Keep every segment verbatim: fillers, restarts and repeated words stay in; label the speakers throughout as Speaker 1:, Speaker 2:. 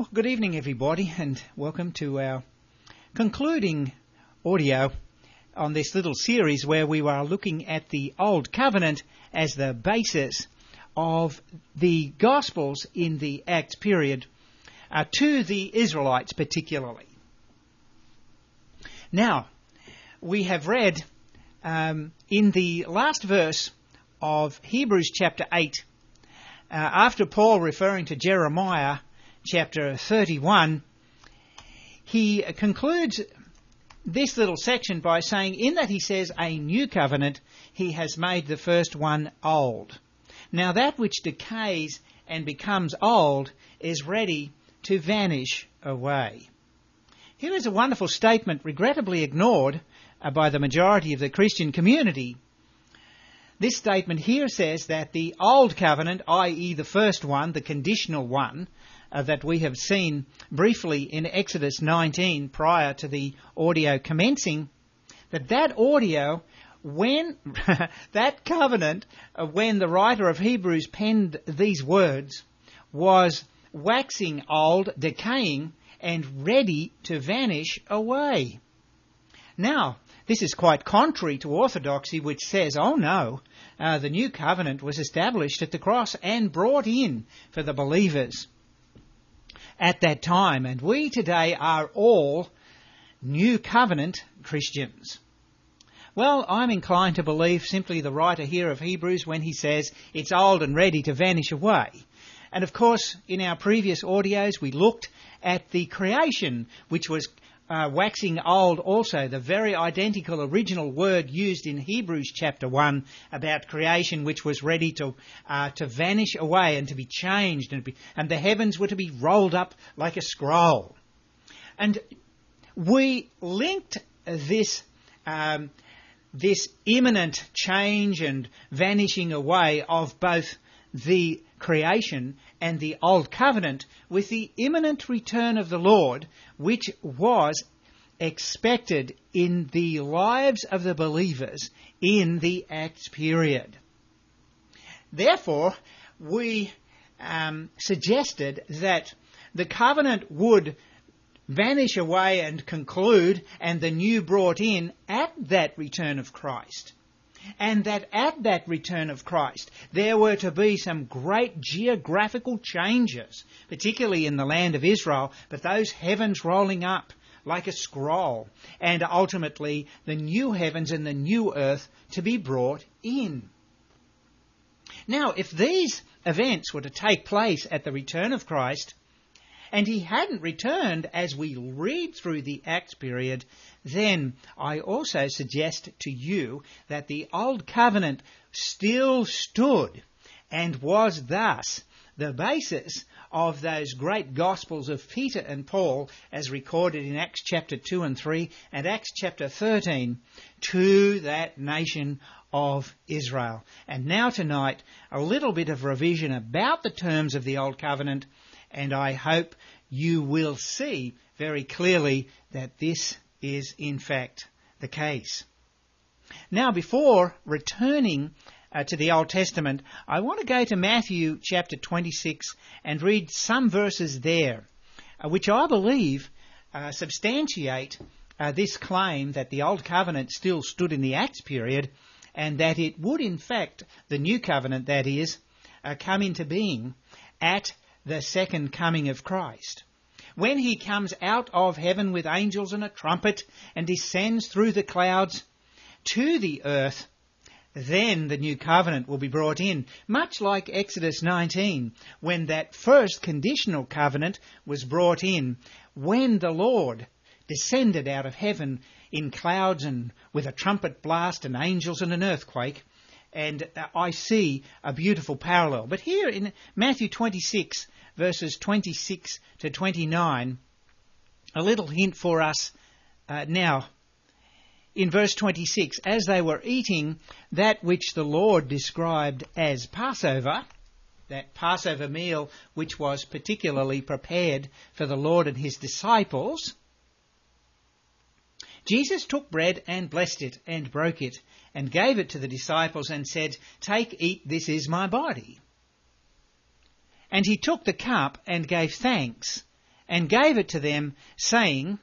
Speaker 1: Well, good evening, everybody, and welcome to our concluding audio on this little series where we are looking at the Old Covenant as the basis of the Gospels in the Acts period uh, to the Israelites particularly. Now, we have read um, in the last verse of Hebrews chapter eight, uh, after Paul referring to Jeremiah chapter thirty-one, he concludes this little section by saying, in that he says a new covenant, he has made the first one old. Now that which decays and becomes old is ready to vanish away. Here is a wonderful statement regrettably ignored uh, by the majority of the Christian community. This statement here says that the old covenant, that is the first one, the conditional one, Uh, that we have seen briefly in Exodus nineteen prior to the audio commencing, that that audio, when that covenant, uh, when the writer of Hebrews penned these words, was waxing old, decaying, and ready to vanish away. Now, this is quite contrary to orthodoxy, which says, oh no, uh, the new covenant was established at the cross and brought in for the believers at that time, and we today are all New Covenant Christians. Well, I'm inclined to believe simply the writer here of Hebrews when he says it's old and ready to vanish away. And of course, in our previous audios, we looked at the creation, which was uh, waxing old also, the very identical original word used in Hebrews chapter one about creation, which was ready to uh, to vanish away and to be changed, and, be, and the heavens were to be rolled up like a scroll. And we linked this um, this imminent change and vanishing away of both the creation and the Old Covenant with the imminent return of the Lord, which was expected in the lives of the believers in the Acts period. Therefore, we um, suggested that the covenant would vanish away and conclude, and the new brought in at that return of Christ. And that at that return of Christ, there were to be some great geographical changes, particularly in the land of Israel, but those heavens rolling up like a scroll, and ultimately the new heavens and the new earth to be brought in. Now, if these events were to take place at the return of Christ, and he hadn't returned as we read through the Acts period, then I also suggest to you that the Old Covenant still stood and was thus the basis of those great Gospels of Peter and Paul as recorded in Acts chapter two and three and Acts chapter thirteen to that nation of Israel. And now tonight, a little bit of revision about the terms of the Old Covenant, and I hope you will see very clearly that this is in fact the case. Now, before returning uh, to the Old Testament, I want to go to Matthew chapter twenty-six and read some verses there, uh, which I believe uh, substantiate uh, this claim that the Old Covenant still stood in the Acts period, and that it would in fact, the New Covenant that is, uh, come into being at the second coming of Christ. When he comes out of heaven with angels and a trumpet and descends through the clouds to the earth, then the new covenant will be brought in, much like Exodus nineteen, when that first conditional covenant was brought in, when the Lord descended out of heaven in clouds and with a trumpet blast and angels and an earthquake. And I see a beautiful parallel. But here in Matthew twenty-six, verses twenty-six to twenty-nine, a little hint for us uh, now. In verse twenty-six, as they were eating that which the Lord described as Passover, that Passover meal which was particularly prepared for the Lord and his disciples, Jesus took bread and blessed it and broke it and gave it to the disciples and said, "Take, eat, this is my body." And he took the cup and gave thanks and gave it to them, saying,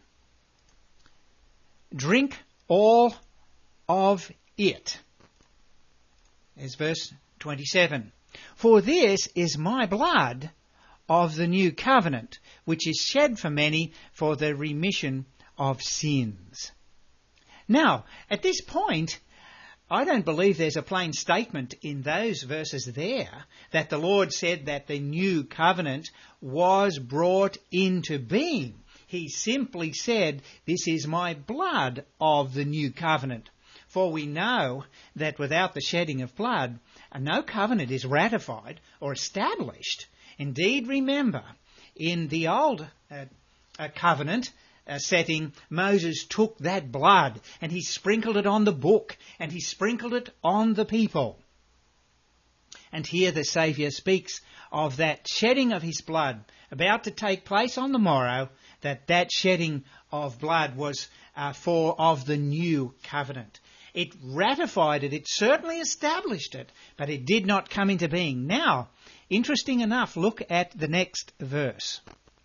Speaker 1: drink all of it. There's verse twenty-seven. For this is my blood of the new covenant, which is shed for many for the remission of sins. Now, at this point, I don't believe there's a plain statement in those verses there that the Lord said that the new covenant was brought into being. He simply said, this is my blood of the new covenant. For we know that without the shedding of blood, no covenant is ratified or established. Indeed, remember, in the old uh, uh, covenant uh, setting, Moses took that blood and he sprinkled it on the book and he sprinkled it on the people. And here the Saviour speaks of that shedding of his blood about to take place on the morrow, that that shedding of blood was uh, for of the new covenant. It ratified it, it certainly established it, but it did not come into being. Now, interesting enough, look at the next verse.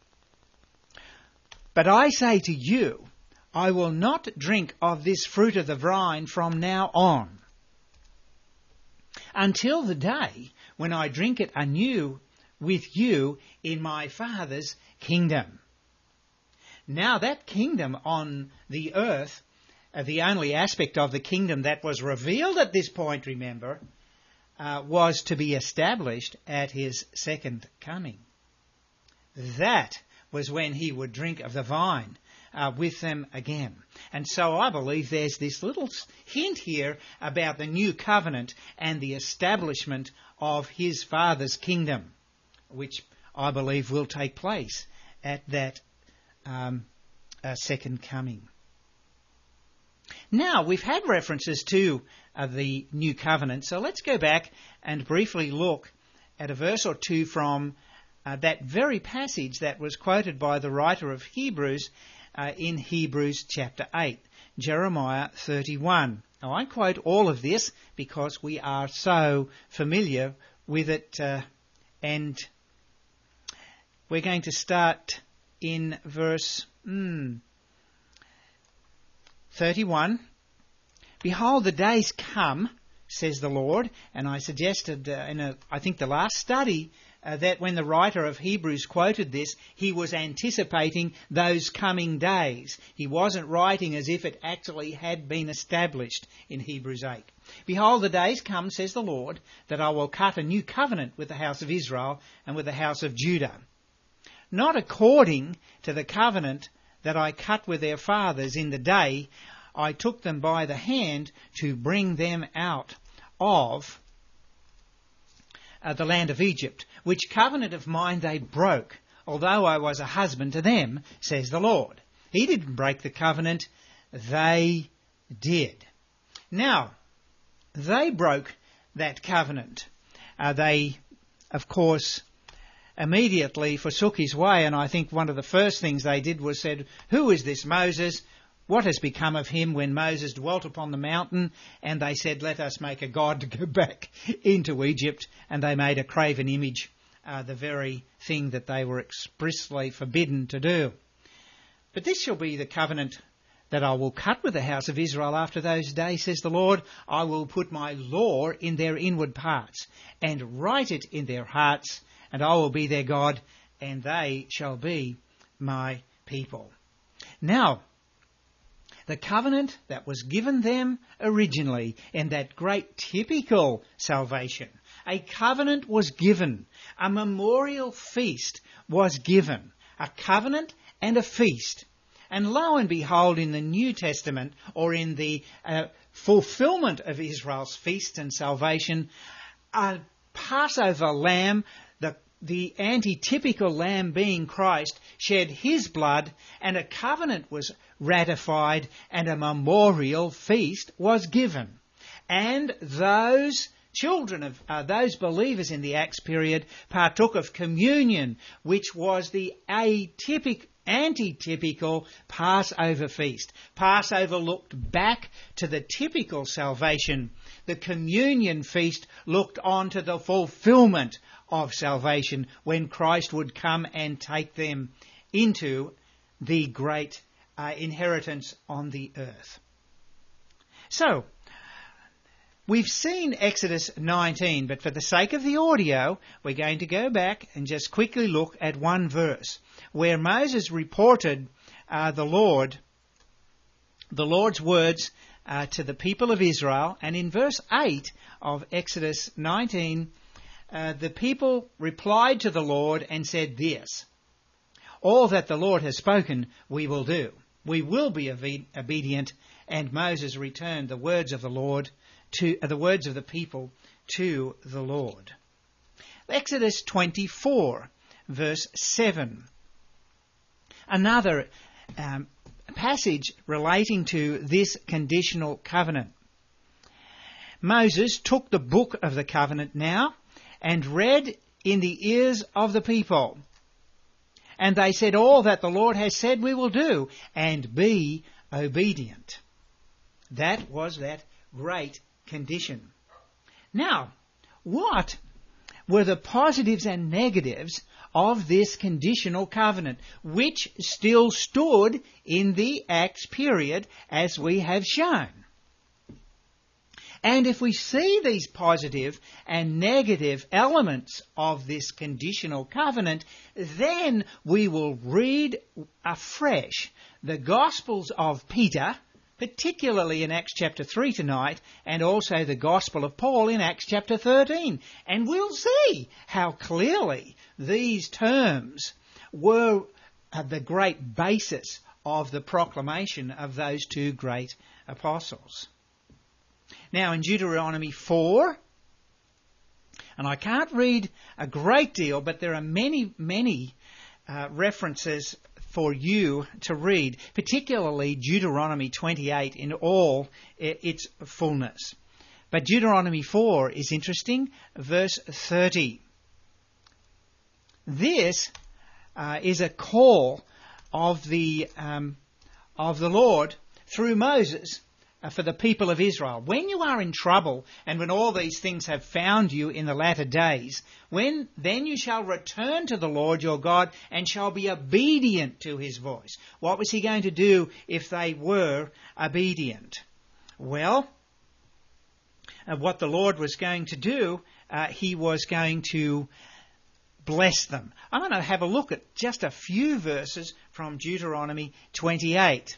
Speaker 1: But I say to you, I will not drink of this fruit of the vine from now on, until the day when I drink it anew with you in my Father's kingdom. Now that kingdom on the earth, uh, the only aspect of the kingdom that was revealed at this point, remember, uh, was to be established at his second coming. That was when he would drink of the vine uh, with them again. And so I believe there's this little hint here about the new covenant and the establishment of his Father's kingdom, which I believe will take place at that um, uh, second coming. Now, we've had references to uh, the new covenant, so let's go back and briefly look at a verse or two from uh, that very passage that was quoted by the writer of Hebrews uh, in Hebrews chapter eight, Jeremiah thirty-one. Now, I quote all of this because we are so familiar with it, uh, and we're going to start in verse mm, thirty-one. Behold, the days come, says the Lord, and I suggested uh, in a, I think the last study uh, that when the writer of Hebrews quoted this, he was anticipating those coming days. He wasn't writing as if it actually had been established in Hebrews eight. Behold, the days come, says the Lord, that I will cut a new covenant with the house of Israel and with the house of Judah, not according to the covenant that I cut with their fathers in the day I took them by the hand to bring them out of uh, the land of Egypt, which covenant of mine they broke, although I was a husband to them, says the Lord. He didn't break the covenant, they did. Now, they broke that covenant. Uh, they, of course, immediately forsook his way, and I think one of the first things they did was said, who is this Moses? What has become of him when Moses dwelt upon the mountain? And they said, let us make a god to go back into Egypt. And they made a graven image, uh, the very thing that they were expressly forbidden to do. But this shall be the covenant that I will cut with the house of Israel after those days, says the Lord. I will put my law in their inward parts and write it in their hearts, and I will be their God, and they shall be my people. Now, the covenant that was given them originally in that great typical salvation, a covenant was given, a memorial feast was given, a covenant and a feast. And lo and behold, in the New Testament, or in the uh, fulfillment of Israel's feast and salvation, a Passover lamb, the the antitypical lamb being Christ, shed his blood, and a covenant was ratified, and a memorial feast was given. And those children of uh, those believers in the Acts period partook of communion, which was the atypical, anti-typical Passover feast. Passover looked back to the typical salvation. The communion feast looked on to the fulfillment of salvation when Christ would come and take them into the great uh, inheritance on the earth. So, we've seen Exodus nineteen, but for the sake of the audio, we're going to go back and just quickly look at one verse where Moses reported uh, the Lord, the Lord's words uh, to the people of Israel. And in verse eight of Exodus nineteen, uh, the people replied to the Lord and said this: "All that the Lord has spoken, we will do. We will be obedient." And Moses returned the words of the Lord to uh, the words of the people to the Lord. Exodus twenty-four, verse seven. Another um, passage relating to this conditional covenant. Moses took the book of the covenant now and read in the ears of the people. And they said, "All that the Lord has said we will do, and be obedient." That was that great condition. Now, what were the positives and negatives of this conditional covenant, which still stood in the Acts period, as we have shown? And if we see these positive and negative elements of this conditional covenant, then we will read afresh the Gospels of Peter, particularly in Acts chapter three tonight, and also the Gospel of Paul in Acts chapter thirteen. And we'll see how clearly these terms were the great basis of the proclamation of those two great apostles. Now in Deuteronomy four, and I can't read a great deal, but there are many, many uh, references for you to read, particularly Deuteronomy twenty-eight in all its fullness. But Deuteronomy four is interesting, verse thirty. This uh, is a call of the um, of the Lord through Moses uh, for the people of Israel. When you are in trouble, and when all these things have found you in the latter days, when then you shall return to the Lord your God and shall be obedient to his voice. What was he going to do if they were obedient? Well, uh, what the Lord was going to do, uh, he was going to bless them. I'm going to have a look at just a few verses from Deuteronomy twenty-eight.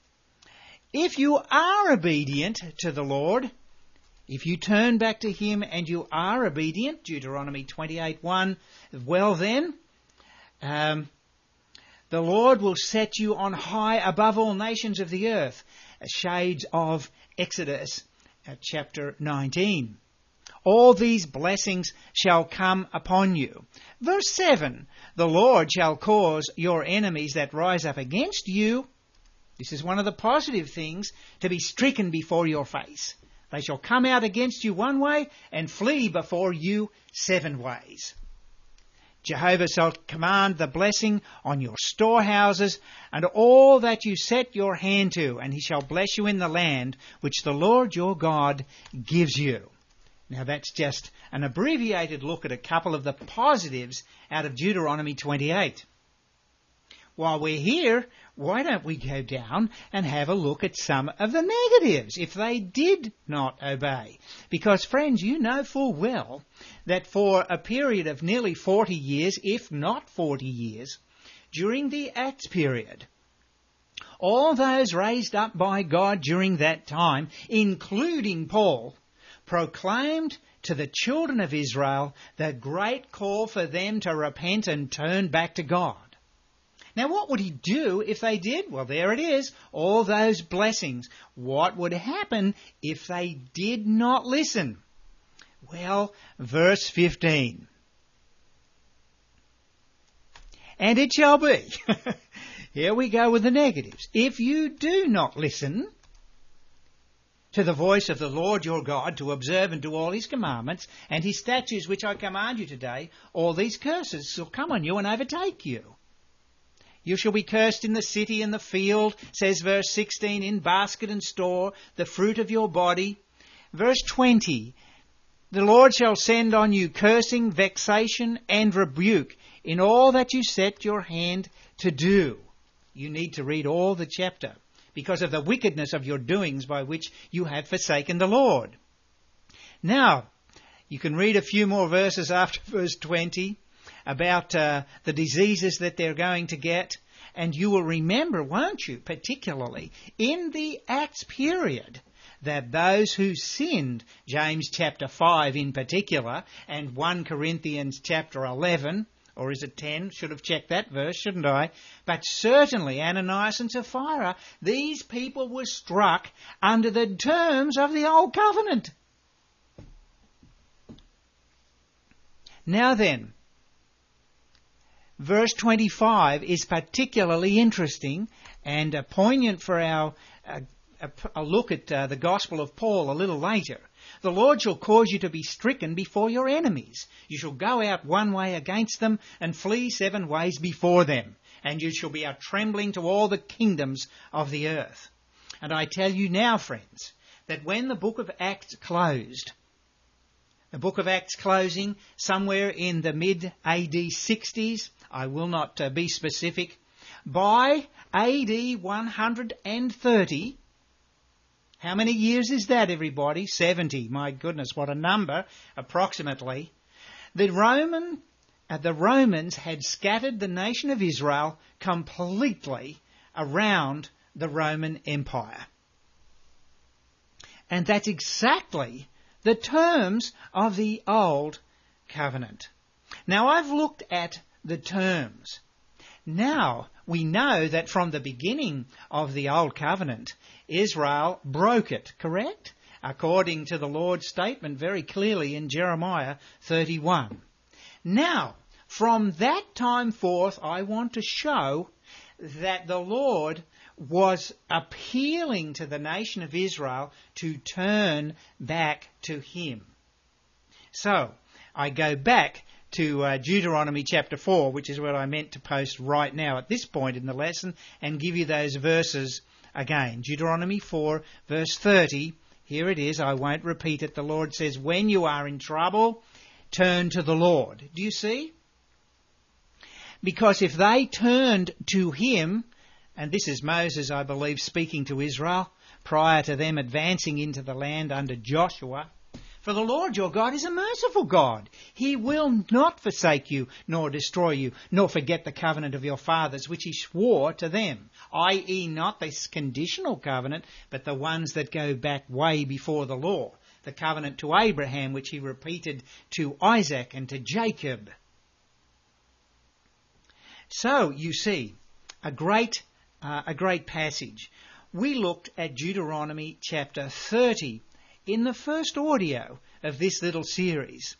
Speaker 1: If you are obedient to the Lord, if you turn back to him and you are obedient, Deuteronomy twenty-eight one, well then, um, the Lord will set you on high above all nations of the earth. Shades of Exodus uh, chapter nineteen. All these blessings shall come upon you. Verse seven, the Lord shall cause your enemies that rise up against you, this is one of the positive things, to be stricken before your face. They shall come out against you one way and flee before you seven ways. Jehovah shall command the blessing on your storehouses and all that you set your hand to, and he shall bless you in the land which the Lord your God gives you. Now that's just an abbreviated look at a couple of the positives out of Deuteronomy twenty-eight. While we're here, why don't we go down and have a look at some of the negatives if they did not obey? Because, friends, you know full well that for a period of nearly forty years, if not forty years, during the Acts period, all those raised up by God during that time, including Paul, proclaimed to the children of Israel the great call for them to repent and turn back to God. Now, what would he do if they did? Well, there it is, all those blessings. What would happen if they did not listen? Well, verse fifteen. And it shall be. Here we go with the negatives. If you do not listen to the voice of the Lord your God, to observe and do all his commandments and his statutes which I command you today, all these curses shall come on you and overtake you. You shall be cursed in the city and the field, says verse sixteen, in basket and store, the fruit of your body. Verse twenty, the Lord shall send on you cursing, vexation, and rebuke in all that you set your hand to do. You need to read all the chapter because of the wickedness of your doings by which you have forsaken the Lord. Now, you can read a few more verses after verse twenty about uh, the diseases that they're going to get. And you will remember, won't you, particularly in the Acts period, that those who sinned, James chapter five in particular, and First Corinthians chapter eleven, or is it ten? Should have checked that verse, shouldn't I? But certainly Ananias and Sapphira, these people were struck under the terms of the Old Covenant. Now then, verse twenty-five is particularly interesting and uh, poignant for our uh, a, a look at uh, the Gospel of Paul a little later. The Lord shall cause you to be stricken before your enemies. You shall go out one way against them and flee seven ways before them. And you shall be a trembling to all the kingdoms of the earth. And I tell you now, friends, that when the book of Acts closed, the book of Acts closing somewhere in the mid-A D sixties, I will not uh, be specific, by A D one hundred thirty, how many years is that, everybody? seventy. My goodness, what a number, approximately. The Roman, uh, the Romans had scattered the nation of Israel completely around the Roman Empire. And that's exactly the terms of the Old Covenant. Now, I've looked at the terms. Now, we know that from the beginning of the Old Covenant, Israel broke it, correct? According to the Lord's statement very clearly in Jeremiah thirty-one. Now, from that time forth, I want to show that the Lord was appealing to the nation of Israel to turn back to Him. So, I go back to uh, Deuteronomy chapter four, which is what I meant to post right now at this point in the lesson, and give you those verses again. Deuteronomy four, verse thirty, here it is, I won't repeat it. The Lord says, when you are in trouble, turn to the Lord. Do you see? Because if they turned to Him, and this is Moses, I believe, speaking to Israel prior to them advancing into the land under Joshua. For the Lord your God is a merciful God. He will not forsake you, nor destroy you, nor forget the covenant of your fathers, which He swore to them, that is not this conditional covenant, but the ones that go back way before the law. The covenant to Abraham, which He repeated to Isaac and to Jacob. So, you see, a great, uh, a great passage. We looked at Deuteronomy chapter thirty in the first audio of this little series.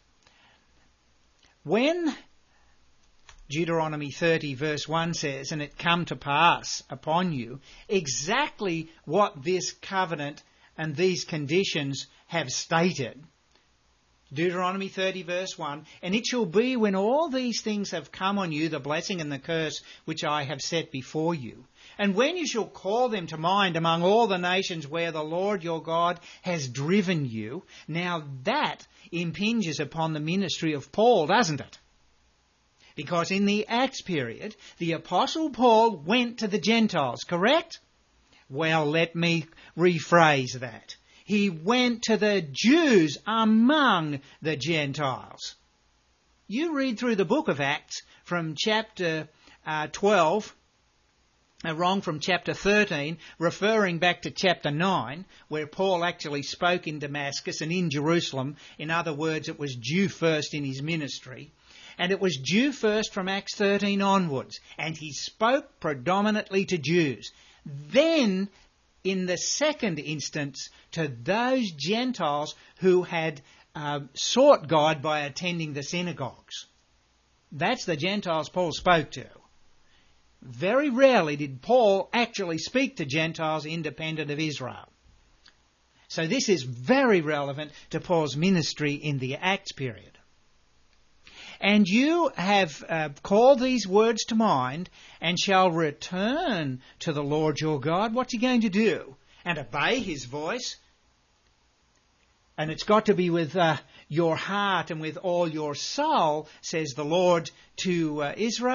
Speaker 1: When Deuteronomy thirty verse one says, and it come to pass upon you, exactly what this covenant and these conditions have stated. Deuteronomy thirty verse one, and it shall be when all these things have come on you, the blessing and the curse which I have set before you, and when you shall call them to mind among all the nations where the Lord your God has driven you. Now that impinges upon the ministry of Paul, doesn't it? Because in the Acts period, the Apostle Paul went to the Gentiles, correct? Well, let me rephrase that. He went to the Jews among the Gentiles. You read through the book of Acts from chapter uh, twelve, uh, wrong, from chapter thirteen, referring back to chapter nine, where Paul actually spoke in Damascus and in Jerusalem. In other words, it was Jew first in his ministry. And it was Jew first from Acts thirteen onwards. And he spoke predominantly to Jews. Then, in the second instance, to those Gentiles who had uh, sought God by attending the synagogues. That's the Gentiles Paul spoke to. Very rarely did Paul actually speak to Gentiles independent of Israel. So this is very relevant to Paul's ministry in the Acts period. And you have uh, called these words to mind, and shall return to the Lord your God. What's He going to do? And obey His voice. And it's got to be with uh, your heart and with all your soul, says the Lord to uh, Israel.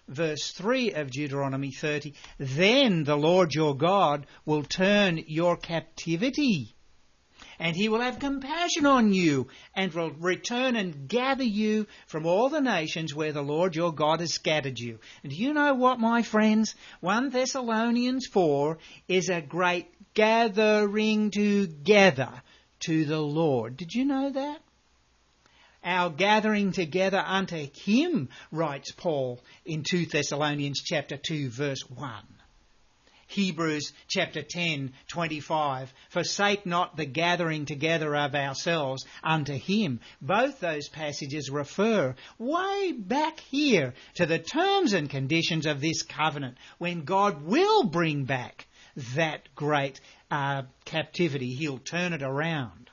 Speaker 1: verse three of Deuteronomy thirty, then the Lord your God will turn your captivity, and he will have compassion on you, and will return and gather you from all the nations where the Lord your God has scattered you. And do you know what, my friends? First Thessalonians four is a great gathering together to the Lord. Did you know that? Our gathering together unto him, writes Paul in Second Thessalonians chapter two, verse one. Hebrews chapter ten, twenty-five, forsake not the gathering together of ourselves unto him. Both those passages refer way back here to the terms and conditions of this covenant, when God will bring back that great uh, captivity. He'll turn it around.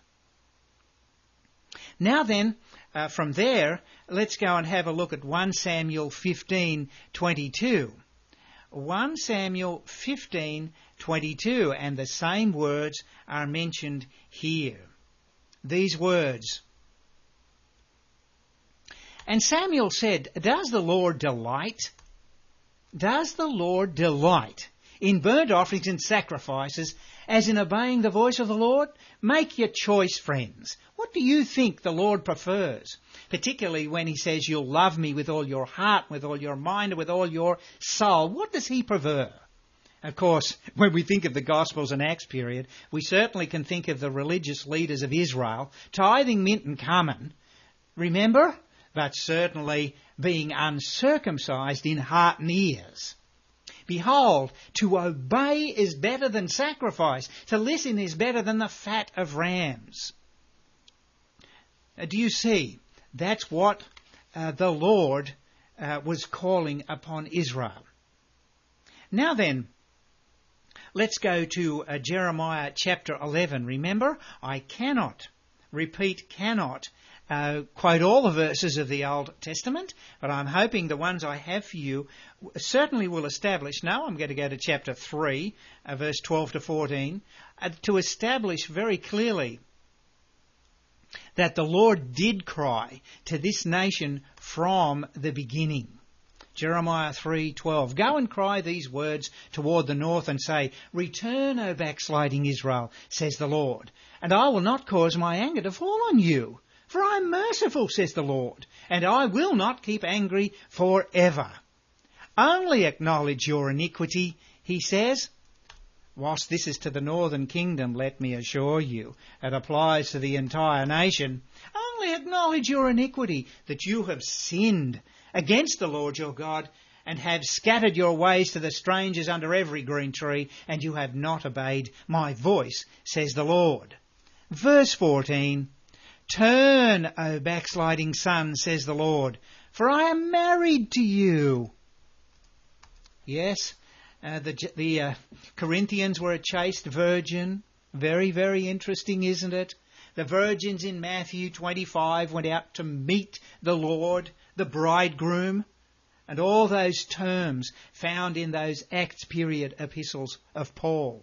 Speaker 1: Now then, uh, from there, let's go and have a look at First Samuel fifteen, twenty-two. First Samuel fifteen, twenty-two, and the same words are mentioned here. These words. And Samuel said, does the Lord delight? Does the Lord delight in burnt offerings and sacrifices, as in obeying the voice of the Lord? Make your choice, friends. What do you think the Lord prefers? Particularly when he says, you'll love me with all your heart, with all your mind, with all your soul. What does he prefer? Of course, when we think of the Gospels and Acts period, we certainly can think of the religious leaders of Israel tithing mint and cumin, remember? But certainly being uncircumcised in heart and ears. Behold, to obey is better than sacrifice. To listen is better than the fat of rams. Uh, do you see? That's what uh, the Lord uh, was calling upon Israel. Now then, let's go to uh, Jeremiah chapter eleven. Remember, I cannot, repeat, cannot Uh, quote all the verses of the Old Testament, but I'm hoping the ones I have for you certainly will establish. Now I'm going to go to chapter three, uh, verse twelve to fourteen, uh, to establish very clearly that the Lord did cry to this nation from the beginning. Jeremiah three twelve. Go and cry these words toward the north and say, return, O backsliding Israel, says the Lord, and I will not cause my anger to fall on you. For I am merciful, says the Lord, and I will not keep angry forever. Only acknowledge your iniquity, he says. Whilst this is to the northern kingdom, let me assure you, it applies to the entire nation. Only acknowledge your iniquity, that you have sinned against the Lord your God, and have scattered your ways to the strangers under every green tree, and you have not obeyed my voice, says the Lord. Verse fourteen. Turn, O backsliding son, says the Lord, for I am married to you. Yes, uh, the, the uh, Corinthians were a chaste virgin. Very, very interesting, isn't it? The virgins in Matthew twenty-five went out to meet the Lord, the bridegroom, and all those terms found in those Acts period epistles of Paul.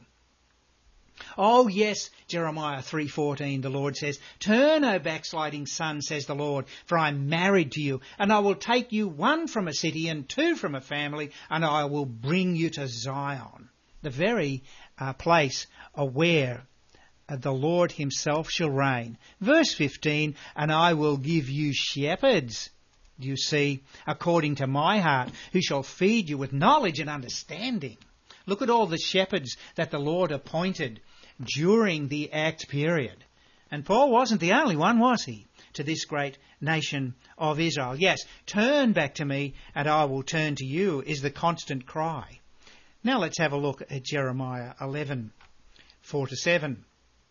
Speaker 1: Oh yes, Jeremiah three fourteen, the Lord says, turn, O backsliding son, says the Lord, for I am married to you, and I will take you one from a city and two from a family, and I will bring you to Zion, the very uh, place uh, where uh, the Lord himself shall reign. Verse fifteen, and I will give you shepherds, you see, according to my heart, who shall feed you with knowledge and understanding. Look at all the shepherds that the Lord appointed during the Acts period. And Paul wasn't the only one, was he, to this great nation of Israel? Yes, turn back to me and I will turn to you is the constant cry. Now let's have a look at Jeremiah eleven, four to seven.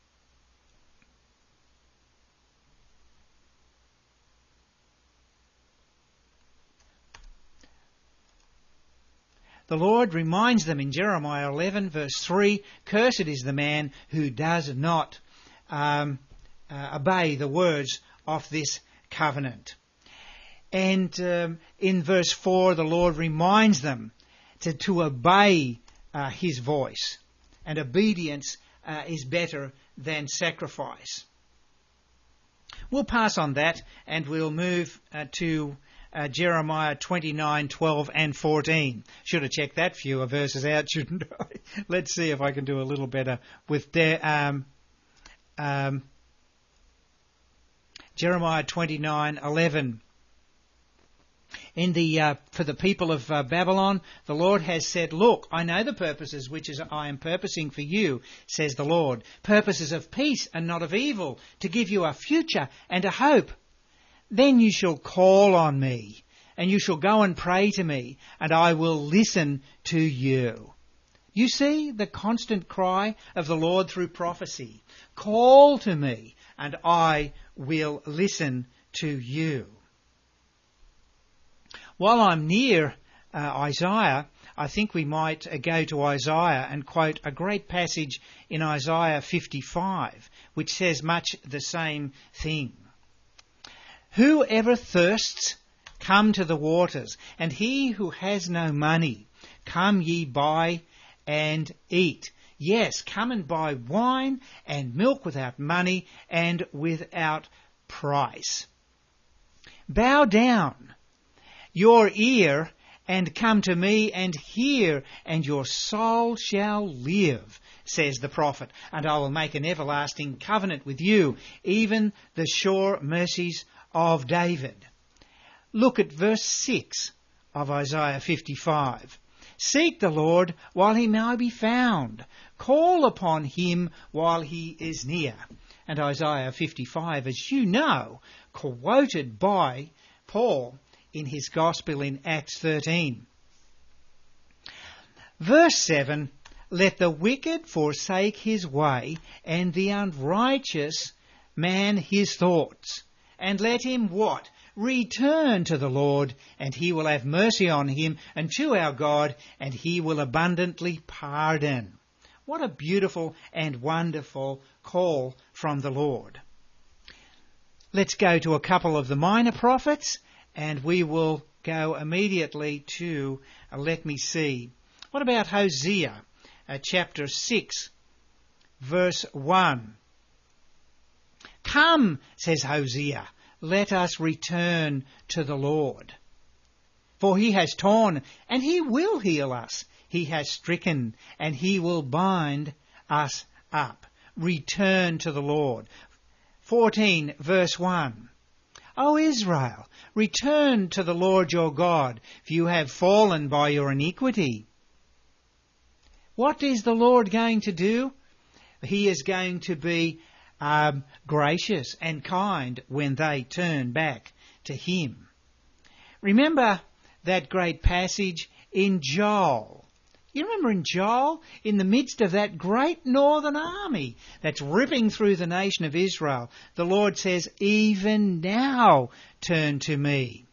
Speaker 1: The Lord reminds them in Jeremiah eleven verse three, cursed is the man who does not um, uh, obey the words of this covenant. And um, in verse four, the Lord reminds them to, to obey uh, his voice. And obedience uh, is better than sacrifice. We'll pass on that and we'll move uh, to uh, Jeremiah twenty-nine, twelve and fourteen. Should have checked that few verses out, shouldn't I? Let's see if I can do a little better with de- um, um, Jeremiah twenty-nine, eleven. In the uh, for the people of uh, Babylon, the Lord has said, "Look, I know the purposes which is I am purposing for you, says the Lord, purposes of peace and not of evil, to give you a future and a hope. Then you shall call on me, and you shall go and pray to me, and I will listen to you." You see the constant cry of the Lord through prophecy. Call to me, and I will listen to you. While I'm near uh, Isaiah, I think we might uh, go to Isaiah and quote a great passage in Isaiah fifty-five, which says much the same thing. "Whoever thirsts, come to the waters, and he who has no money, come ye buy and eat. Yes, come and buy wine and milk without money and without price. Bow down your ear and come to me and hear, and your soul shall live, says the prophet, and I will make an everlasting covenant with you, even the sure mercies of David." Look at verse six of Isaiah fifty-five. "Seek the Lord while he may be found. Call upon him while he is near." And Isaiah fifty-five, as you know, quoted by Paul in his Gospel in Acts thirteen. Verse seven, "Let the wicked forsake his way, and the unrighteous man his thoughts. And let him" what? "Return to the Lord, and he will have mercy on him, and to our God, and he will abundantly pardon." What a beautiful and wonderful call from the Lord. Let's go to a couple of the minor prophets, and we will go immediately to, uh, let me see, what about Hosea, uh, chapter six, verse one. "Come," says Hosea, "let us return to the Lord. For he has torn, and he will heal us. He has stricken, and he will bind us up." Return to the Lord. fourteen, verse one. "O Israel, return to the Lord your God, for you have fallen by your iniquity." What is the Lord going to do? He is going to be um, gracious and kind when they turn back to him. Remember that great passage in Joel. You remember in Joel, in the midst of that great northern army that's ripping through the nation of Israel, the Lord says, "Even now turn to me."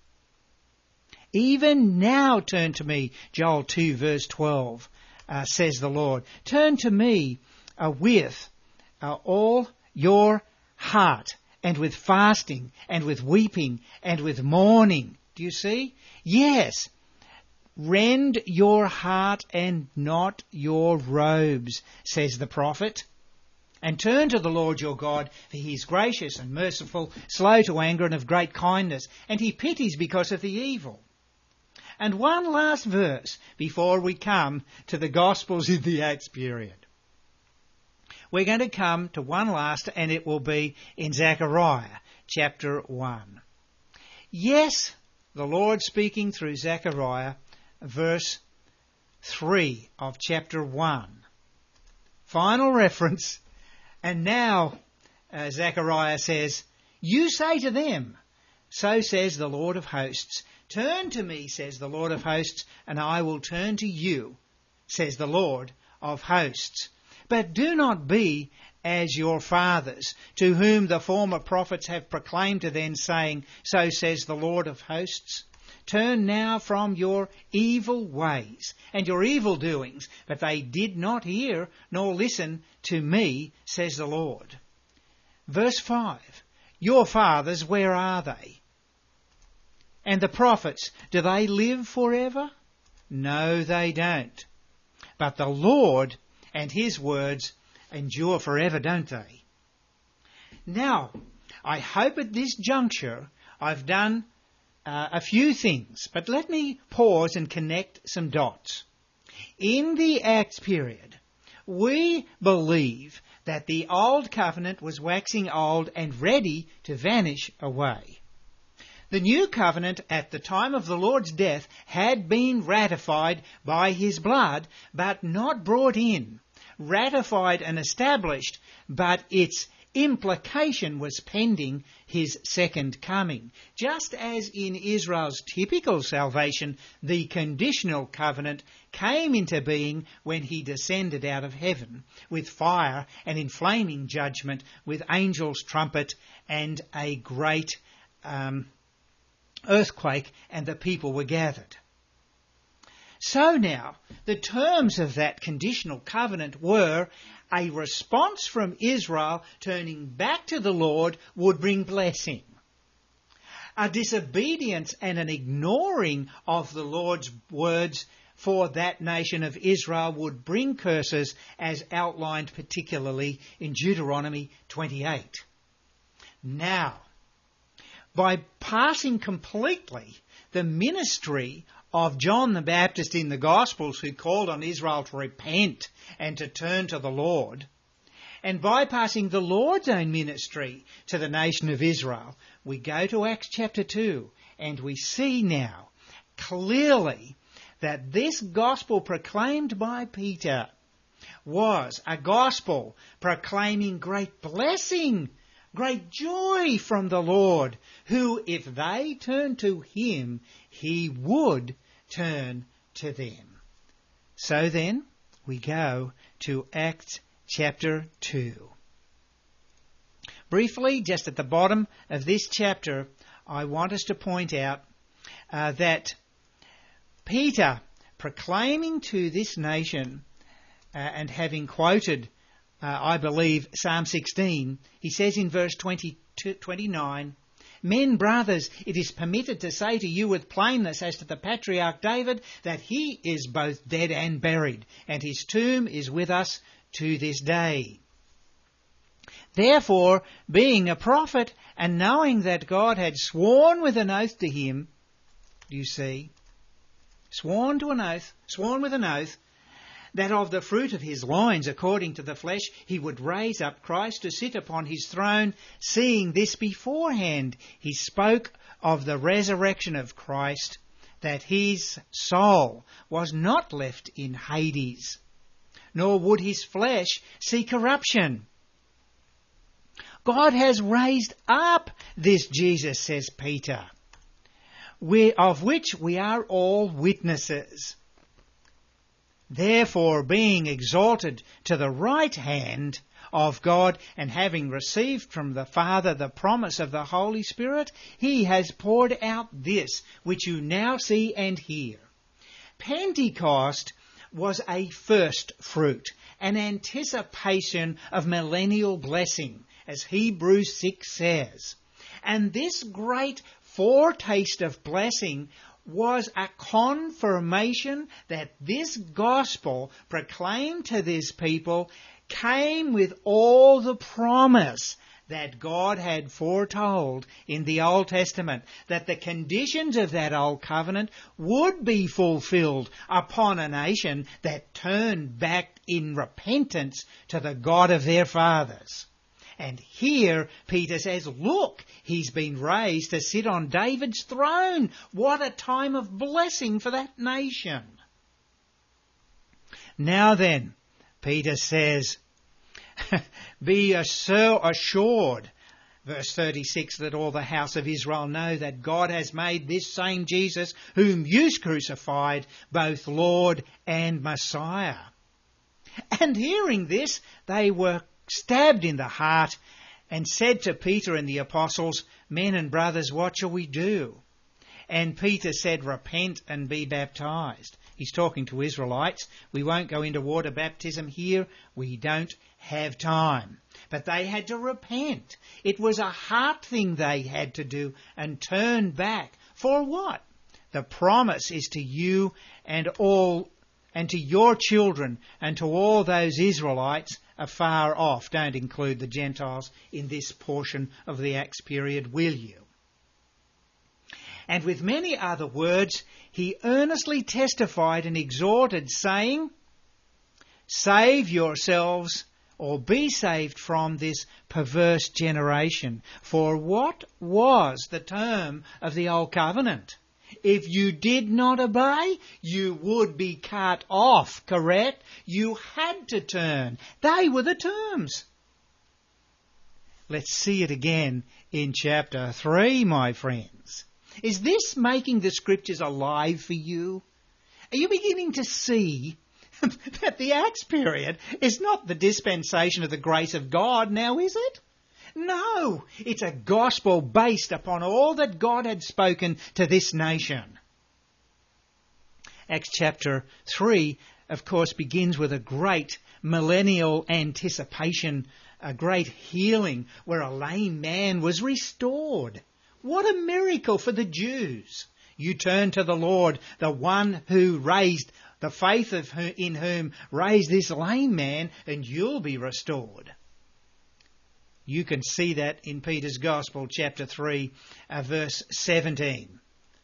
Speaker 1: Even now turn to me, Joel two verse twelve, uh, says the Lord. Turn to me uh, with uh, all your heart, and with fasting, and with weeping, and with mourning. Do you see? Yes. "Rend your heart and not your robes," says the prophet. "And turn to the Lord your God, for he is gracious and merciful, slow to anger and of great kindness, and he pities because of the evil." And one last verse before we come to the Gospels in the Acts period. We're going to come to one last, and it will be in Zechariah chapter one. Yes, the Lord speaking through Zechariah, verse three of chapter one. Final reference. And now uh, Zechariah says, "You say to them, so says the Lord of hosts. Turn to me, says the Lord of hosts, and I will turn to you, says the Lord of hosts. But do not be as your fathers, to whom the former prophets have proclaimed to them, saying, so says the Lord of hosts. Turn now from your evil ways and your evil doings. But they did not hear nor listen to me, says the Lord." Verse five. Your fathers, where are they? And the prophets, do they live forever? No, they don't. But the Lord and his words endure forever, don't they? Now, I hope at this juncture I've done uh, a few things, but let me pause and connect some dots. In the Acts period, we believe that the old covenant was waxing old and ready to vanish away. The new covenant at the time of the Lord's death had been ratified by his blood, but not brought in. Ratified and established, but its implication was pending his second coming. Just as in Israel's typical salvation, the conditional covenant came into being when he descended out of heaven with fire and in flaming judgment, with angels' trumpet and a great um, earthquake, and the people were gathered. So now, the terms of that conditional covenant were a response from Israel turning back to the Lord would bring blessing. A disobedience and an ignoring of the Lord's words for that nation of Israel would bring curses, as outlined particularly in Deuteronomy twenty-eight. Now, by passing completely the ministry of John the Baptist in the Gospels, who called on Israel to repent and to turn to the Lord, and bypassing the Lord's own ministry to the nation of Israel, we go to Acts chapter two, and we see now clearly that this gospel proclaimed by Peter was a gospel proclaiming great blessing, great joy from the Lord, who, if they turned to him, he would turn to them. So then, we go to Acts chapter two. Briefly, just at the bottom of this chapter, I want us to point out uh, that Peter, proclaiming to this nation uh, and having quoted, uh, I believe, Psalm sixteen, he says in verse twenty, twenty-nine, "Men, brothers, it is permitted to say to you with plainness as to the patriarch David, that he is both dead and buried, and his tomb is with us to this day. Therefore, being a prophet, and knowing that God had sworn with an oath to him," do you see? Sworn to an oath, sworn with an oath, "that of the fruit of his loins, according to the flesh, he would raise up Christ to sit upon his throne, seeing this beforehand he spoke of the resurrection of Christ, that his soul was not left in Hades, nor would his flesh see corruption." God has raised up this Jesus, says Peter, of which we are all witnesses. Therefore, being exalted to the right hand of God, and having received from the Father the promise of the Holy Spirit, he has poured out this, which you now see and hear. Pentecost was a first fruit, an anticipation of millennial blessing, as Hebrews six says. And this great foretaste of blessing was a confirmation that this gospel proclaimed to this people came with all the promise that God had foretold in the Old Testament, that the conditions of that old covenant would be fulfilled upon a nation that turned back in repentance to the God of their fathers. And here Peter says, look, he's been raised to sit on David's throne. What a time of blessing for that nation. Now then, Peter says, be assured, verse thirty-six, that all the house of Israel know that God has made this same Jesus, whom you crucified, both Lord and Messiah. And hearing this, they were stabbed in the heart, and said to Peter and the apostles, Men and brothers, what shall we do? And Peter said, Repent and be baptized. He's talking to Israelites. We won't go into water baptism here. We don't have time. But they had to repent. It was a heart thing they had to do, and turn back. For what? The promise is to you and all, and to your children, and to all those Israelites afar off. Don't include the Gentiles in this portion of the Acts period, will you? And with many other words, he earnestly testified and exhorted, saying, "Save yourselves, or be saved from this perverse generation. For what was the term of the old covenant? If you did not obey, you would be cut off," correct? You had to turn. They were the terms. Let's see it again in chapter three, my friends. Is this making the Scriptures alive for you? Are you beginning to see that the Acts period is not the dispensation of the grace of God now, is it? No, it's a gospel based upon all that God had spoken to this nation. Acts chapter three, of course, begins with a great millennial anticipation, a great healing where a lame man was restored. What a miracle for the Jews. You turn to the Lord, the one who raised, the faith of who, in whom raised this lame man, and you'll be restored. You can see that in Peter's Gospel, chapter three, uh, verse seventeen.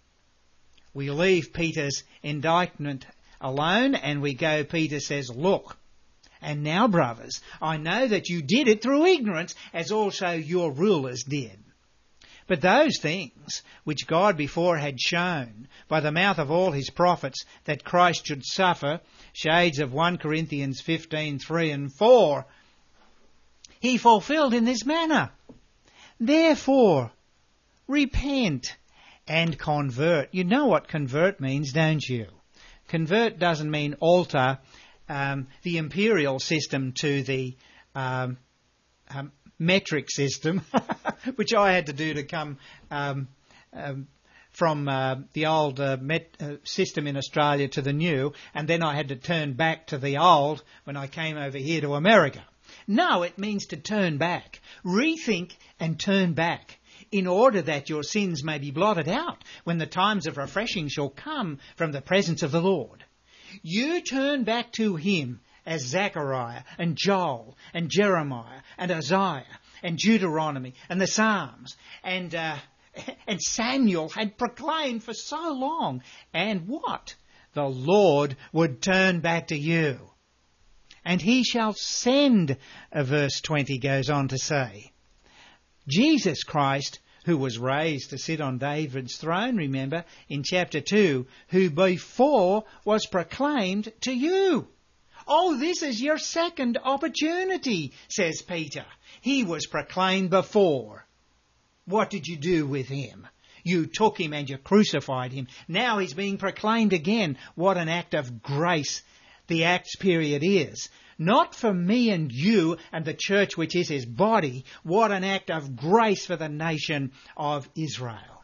Speaker 1: We leave Peter's indictment alone and we go, Peter says, "Look, and now, brothers, I know that you did it through ignorance, as also your rulers did. But those things which God before had shown by the mouth of all his prophets that Christ should suffer," shades of First Corinthians fifteen, three and four, "he fulfilled in this manner. Therefore, repent and convert." You know what convert means, don't you? Convert doesn't mean alter um, the imperial system to the um, um, metric system, which I had to do to come um, um, from uh, the old uh, met, uh, system in Australia to the new, and then I had to turn back to the old when I came over here to America. No, it means to turn back, rethink and turn back, in order that your sins may be blotted out when the times of refreshing shall come from the presence of the Lord. You turn back to him as Zechariah and Joel and Jeremiah and Isaiah and Deuteronomy and the Psalms and uh, and Samuel had proclaimed for so long. And what? The Lord would turn back to you. And he shall send, uh, verse twenty goes on to say, Jesus Christ, who was raised to sit on David's throne, remember, in chapter two, who before was proclaimed to you. Oh, this is your second opportunity, says Peter. He was proclaimed before. What did you do with him? You took him and you crucified him. Now he's being proclaimed again. What an act of grace the Acts period is. Not for me and you and the church which is his body. What an act of grace for the nation of Israel.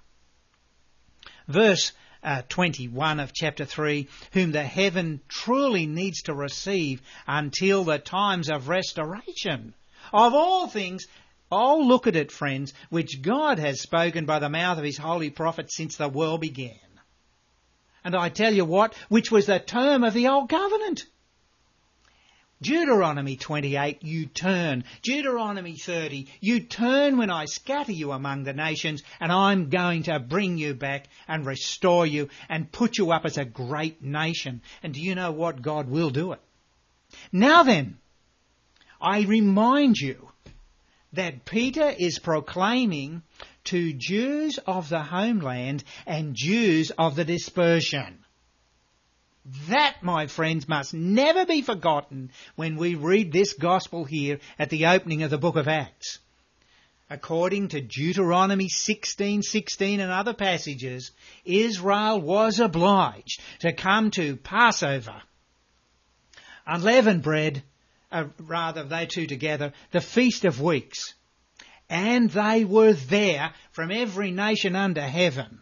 Speaker 1: Verse uh, twenty-one of chapter three, whom the heaven truly needs to receive until the times of restoration. Of all things, oh, look at it, friends, which God has spoken by the mouth of his holy prophets since the world began. And I tell you what, which was the term of the old covenant. Deuteronomy twenty-eight, you turn. Deuteronomy thirty, you turn when I scatter you among the nations, and I'm going to bring you back and restore you and put you up as a great nation. And do you know what? God will do it. Now then, I remind you that Peter is proclaiming to Jews of the homeland and Jews of the dispersion. That, my friends, must never be forgotten when we read this gospel here at the opening of the book of Acts. According to Deuteronomy sixteen sixteen and other passages, Israel was obliged to come to Passover, unleavened bread, uh, rather they two together, the Feast of Weeks. And they were there from every nation under heaven.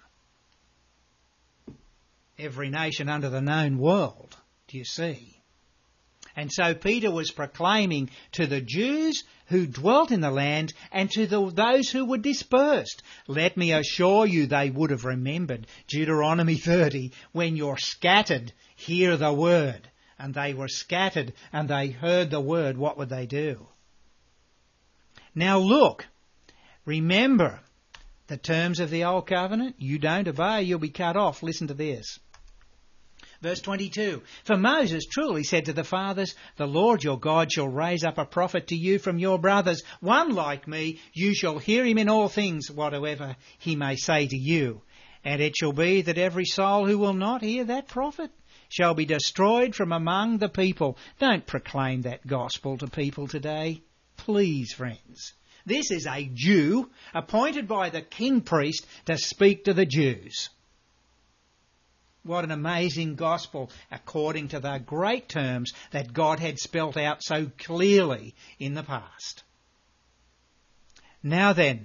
Speaker 1: Every nation under the known world, do you see? And so Peter was proclaiming to the Jews who dwelt in the land and to the, those who were dispersed. Let me assure you they would have remembered Deuteronomy thirty, when you're scattered, hear the word. And they were scattered and they heard the word, what would they do? Now look, remember the terms of the old covenant, you don't obey, you'll be cut off. Listen to this. Verse twenty-two, for Moses truly said to the fathers, the Lord your God shall raise up a prophet to you from your brothers, one like me. You shall hear him in all things, whatever he may say to you. And it shall be that every soul who will not hear that prophet shall be destroyed from among the people. Don't proclaim that gospel to people today. Please, friends. This is a Jew appointed by the king priest to speak to the Jews. What an amazing gospel according to the great terms that God had spelt out so clearly in the past. Now then,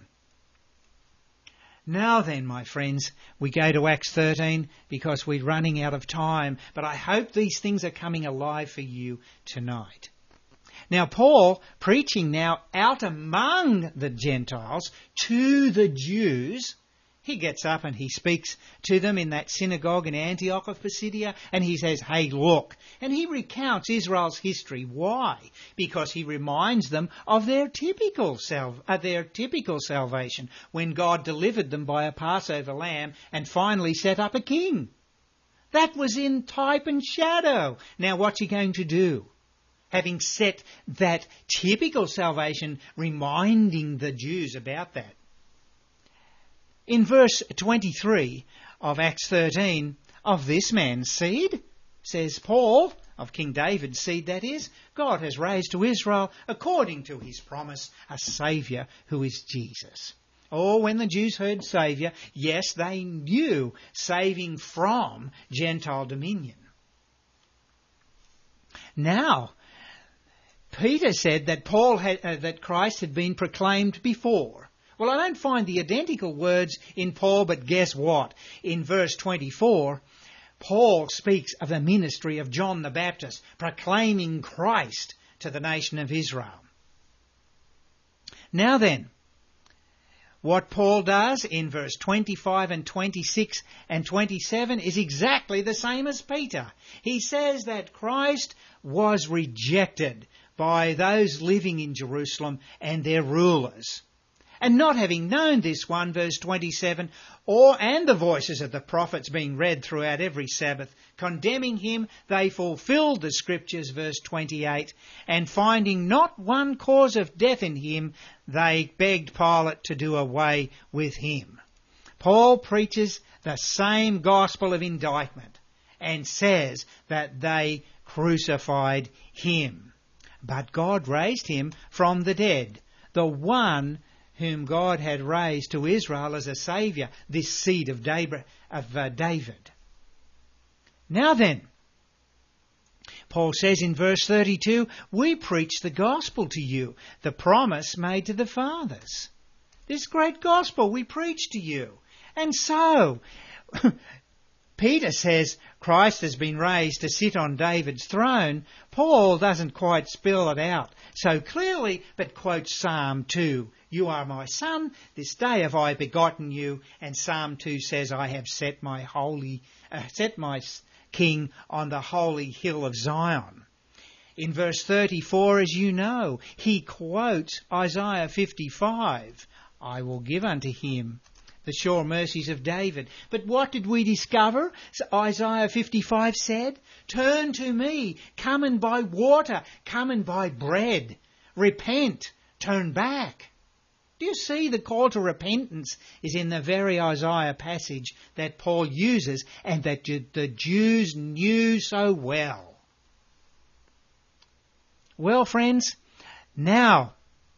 Speaker 1: now then, my friends, we go to Acts thirteen because we're running out of time, but I hope these things are coming alive for you tonight. Now Paul, preaching now out among the Gentiles to the Jews, he gets up and he speaks to them in that synagogue in Antioch of Pisidia, and he says, hey, look. And he recounts Israel's history. Why? Because he reminds them of their typical sal- uh, their typical salvation, when God delivered them by a Passover lamb and finally set up a king. That was in type and shadow. Now what's he going to do? Having set that typical salvation, reminding the Jews about that. In verse twenty-three of Acts thirteen, of this man's seed, says Paul, of King David's seed that is, God has raised to Israel, according to his promise, a Saviour who is Jesus. Oh, when the Jews heard Saviour, yes, they knew saving from Gentile dominion. Now, Peter said that Paul had, uh, that Christ had been proclaimed before. Well, I don't find the identical words in Paul, but guess what? In verse twenty-four, Paul speaks of the ministry of John the Baptist, proclaiming Christ to the nation of Israel. Now then, what Paul does in verse twenty-five and twenty-six and twenty-seven is exactly the same as Peter. He says that Christ was rejected by those living in Jerusalem and their rulers. And not having known this one, verse twenty-seven, or and the voices of the prophets being read throughout every Sabbath, condemning him, they fulfilled the scriptures, verse twenty-eight, and finding not one cause of death in him, they begged Pilate to do away with him. Paul preaches the same gospel of indictment and says that they crucified him. But God raised him from the dead, the one whom God had raised to Israel as a saviour, this seed of David. Now then, Paul says in verse thirty-two, we preach the gospel to you, the promise made to the fathers. This great gospel we preach to you. And so, Peter says Christ has been raised to sit on David's throne. Paul doesn't quite spell it out so clearly, but quotes Psalm two. You are my son, this day have I begotten you. And Psalm two says, I have set my holy, uh, set my king on the holy hill of Zion. In verse thirty-four, as you know, he quotes Isaiah fifty-five. I will give unto him the sure mercies of David. But what did we discover? Isaiah fifty-five said, turn to me, come and buy water, come and buy bread. Repent, turn back. Do you see the call to repentance is in the very Isaiah passage that Paul uses and that the Jews knew so well? Well, friends, now,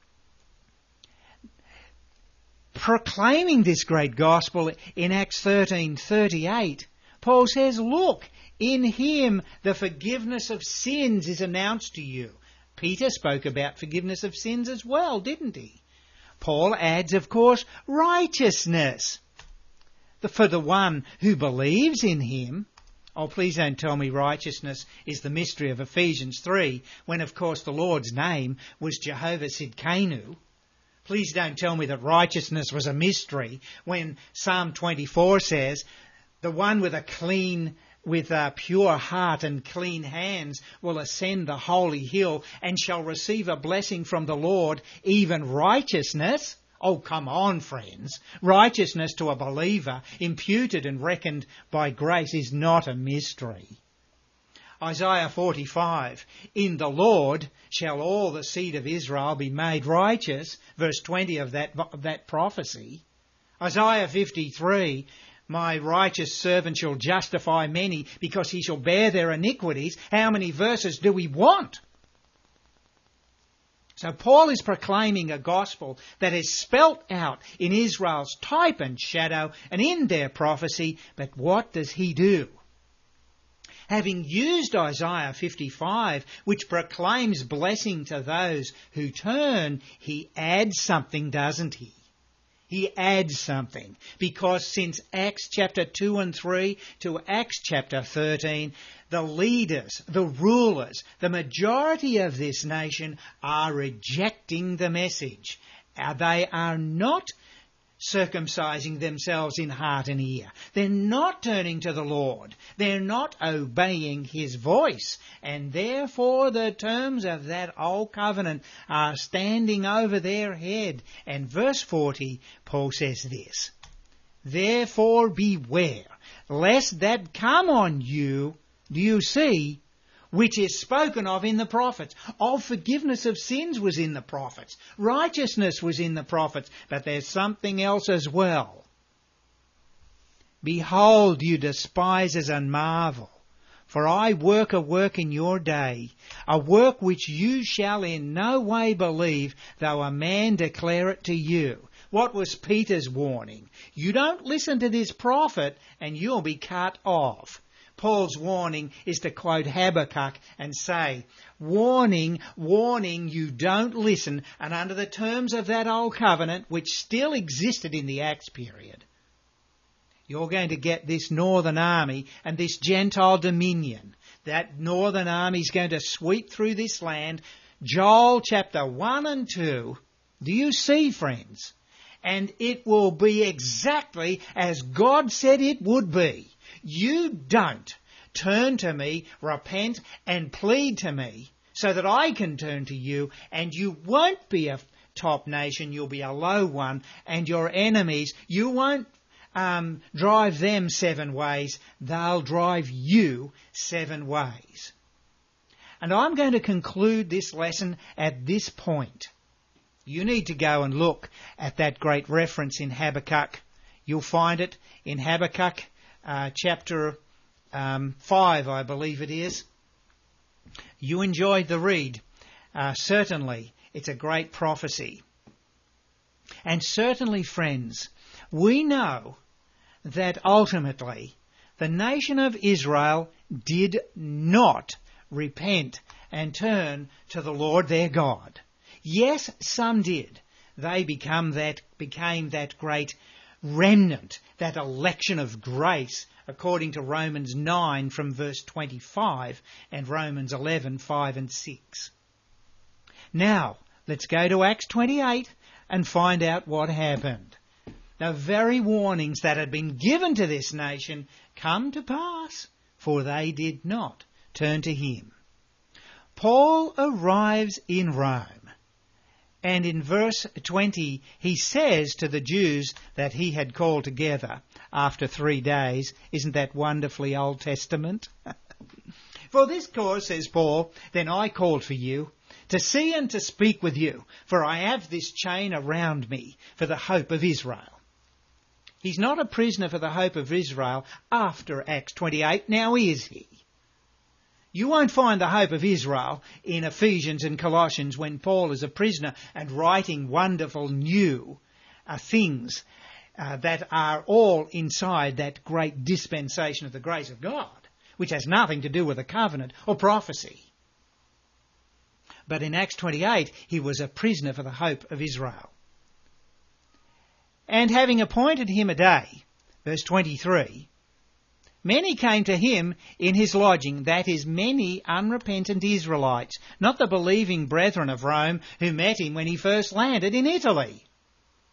Speaker 1: proclaiming this great gospel in Acts thirteen thirty-eight, Paul says, look, in him the forgiveness of sins is announced to you. Peter spoke about forgiveness of sins as well, didn't he? Paul adds, of course, righteousness for the one who believes in him. Oh, please don't tell me righteousness is the mystery of Ephesians three, when, of course, the Lord's name was Jehovah Sidkenu. Please don't tell me that righteousness was a mystery when Psalm twenty-four says, the one with a clean, with a pure heart and clean hands will ascend the holy hill and shall receive a blessing from the Lord, even righteousness. Oh, come on, friends. Righteousness to a believer, imputed and reckoned by grace, is not a mystery. Isaiah forty-five, in the Lord shall all the seed of Israel be made righteous, verse twenty of that, of that prophecy. Isaiah fifty-three, my righteous servant shall justify many because he shall bear their iniquities. How many verses do we want? So Paul is proclaiming a gospel that is spelt out in Israel's type and shadow and in their prophecy. But what does he do? Having used Isaiah fifty-five, which proclaims blessing to those who turn, he adds something, doesn't he? He adds something, because since Acts chapter two and three to Acts chapter thirteen, the leaders, the rulers, the majority of this nation are rejecting the message. They are not circumcising themselves in heart and ear. They're not turning to the Lord. They're not obeying his voice. And therefore the terms of that old covenant are standing over their head. And verse forty, Paul says this, therefore beware, lest that come on you, do you see, which is spoken of in the prophets. Oh, forgiveness of sins was in the prophets. Righteousness was in the prophets. But there's something else as well. Behold, you despisers, and marvel. For I work a work in your day, a work which you shall in no way believe, though a man declare it to you. What was Peter's warning? You don't listen to this prophet and you'll be cut off. Paul's warning is to quote Habakkuk and say, warning, warning, you don't listen. And under the terms of that old covenant, which still existed in the Acts period, you're going to get this northern army and this Gentile dominion. That northern army is going to sweep through this land. Joel chapter one and two. Do you see, friends? And it will be exactly as God said it would be. You don't turn to me, repent and plead to me so that I can turn to you, and you won't be a top nation, you'll be a low one, and your enemies, you won't um, drive them seven ways, they'll drive you seven ways. And I'm going to conclude this lesson at this point. You need to go and look at that great reference in Habakkuk. You'll find it in Habakkuk Uh, chapter um, five, I believe it is. You enjoyed the read. Uh, certainly, it's a great prophecy. And certainly, friends, we know that ultimately the nation of Israel did not repent and turn to the Lord their God. Yes, some did. They become that, became that great remnant, that election of grace, according to Romans nine from verse twenty-five and Romans eleven, five and six. Now, let's go to Acts twenty-eight and find out what happened. The very warnings that had been given to this nation come to pass, for they did not turn to him. Paul arrives in Rome. And in verse twenty, he says to the Jews that he had called together after three days. Isn't that wonderfully Old Testament? For this cause, says Paul, then I called for you, to see and to speak with you, for I have this chain around me for the hope of Israel. He's not a prisoner for the hope of Israel after Acts twenty-eight, now is he? You won't find the hope of Israel in Ephesians and Colossians when Paul is a prisoner and writing wonderful new uh, things uh, that are all inside that great dispensation of the grace of God, which has nothing to do with a covenant or prophecy. But in Acts twenty-eight, he was a prisoner for the hope of Israel. And having appointed him a day, verse twenty-three, many came to him in his lodging, that is, many unrepentant Israelites, not the believing brethren of Rome who met him when he first landed in Italy.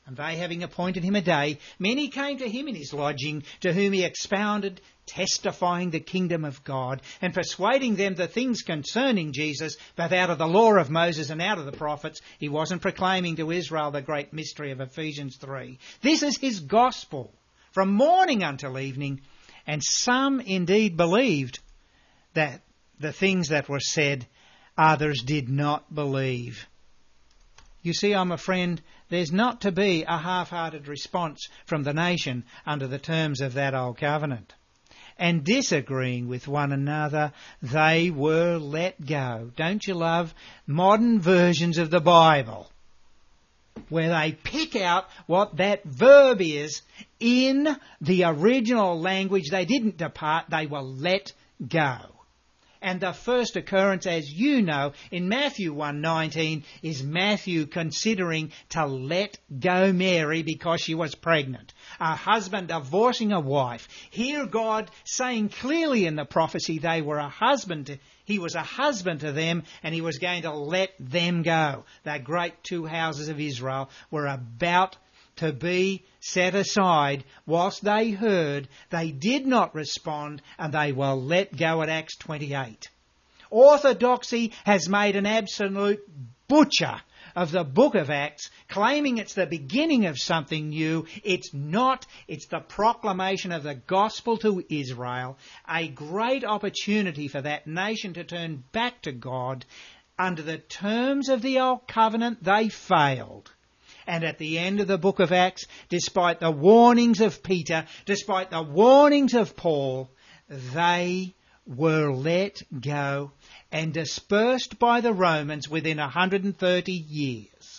Speaker 1: And they having appointed him a day, many came to him in his lodging, to whom he expounded, testifying the kingdom of God, and persuading them the things concerning Jesus, both out of the law of Moses and out of the prophets. He wasn't proclaiming to Israel the great mystery of Ephesians three. This is his gospel, from morning until evening. And some indeed believed that the things that were said, others did not believe. You see, I'm a friend, there's not to be a half-hearted response from the nation under the terms of that old covenant. And disagreeing with one another, they were let go. Don't you love modern versions of the Bible, where they pick out what that verb is in the original language? They didn't depart, they were let go. And the first occurrence, as you know, in Matthew one nineteen is Matthew considering to let go Mary because she was pregnant. A husband divorcing a wife. Here God saying clearly in the prophecy they were a husband to, he was a husband to them, and he was going to let them go. The great two houses of Israel were about to be set aside. Whilst they heard, they did not respond, and they were let go at Acts twenty-eight. Orthodoxy has made an absolute butcher of the book of Acts, claiming it's the beginning of something new. It's not. It's the proclamation of the gospel to Israel, a great opportunity for that nation to turn back to God. Under the terms of the old covenant, they failed. And at the end of the book of Acts, despite the warnings of Peter, despite the warnings of Paul, they were let go and dispersed by the Romans within one hundred thirty years.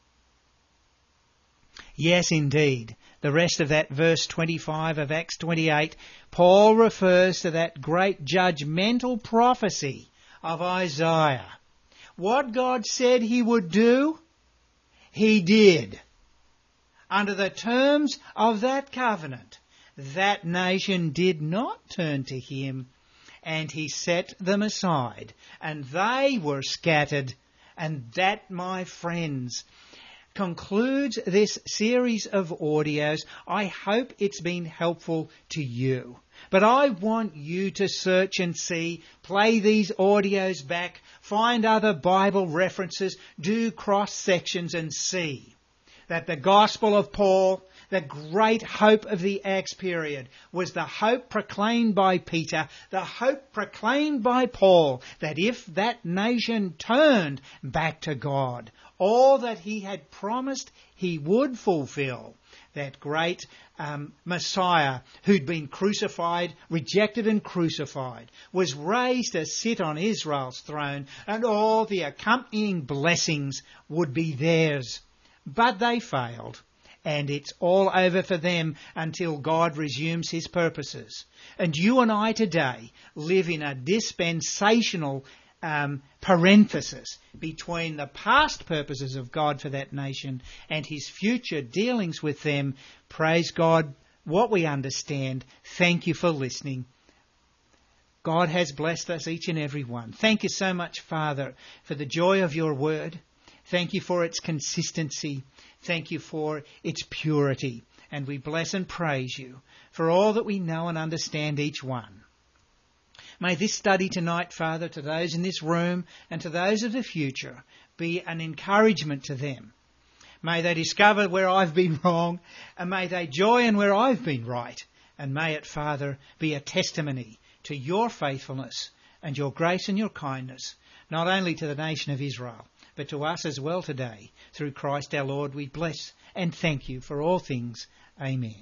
Speaker 1: Yes, indeed. The rest of that verse twenty-five of Acts twenty-eight, Paul refers to that great judgmental prophecy of Isaiah. What God said he would do, he did. Under the terms of that covenant, that nation did not turn to him, and he set them aside, and they were scattered. And that, my friends, concludes this series of audios. I hope it's been helpful to you. But I want you to search and see, play these audios back, find other Bible references, do cross sections and see that the gospel of Paul, the great hope of the Acts period, was the hope proclaimed by Peter, the hope proclaimed by Paul, that if that nation turned back to God, all that he had promised he would fulfill. That great um, Messiah who'd been crucified, rejected and crucified, was raised to sit on Israel's throne, and all the accompanying blessings would be theirs. But they failed, and it's all over for them until God resumes his purposes. And you and I today live in a dispensational Um, parenthesis between the past purposes of God for that nation and his future dealings with them. Praise God, what we understand. Thank you for listening. God has blessed us, each and every one. Thank you so much, Father, for the joy of your word. Thank you for its consistency. Thank you for its purity. And we bless and praise you for all that we know and understand, each one. May this study tonight, Father, to those in this room and to those of the future, be an encouragement to them. May they discover where I've been wrong, and may they joy in where I've been right. And may it, Father, be a testimony to your faithfulness and your grace and your kindness, not only to the nation of Israel, but to us as well today. Through Christ our Lord, we bless and thank you for all things. Amen.